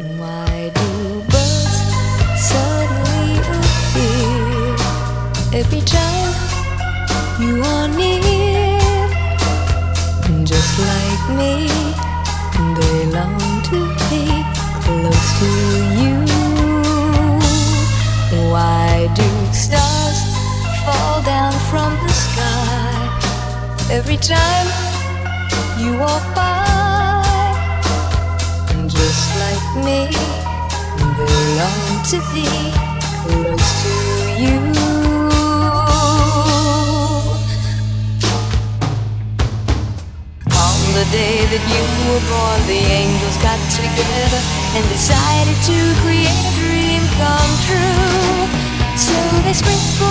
Why do birds suddenly appear every time you are near? Just like me, they long to be close to you. Why do stars fall down from the sky every time you walk by? Just like me, they long to be close to you. On the day that you were born, the angels got together and decided to create a dream come true. So they sprinkled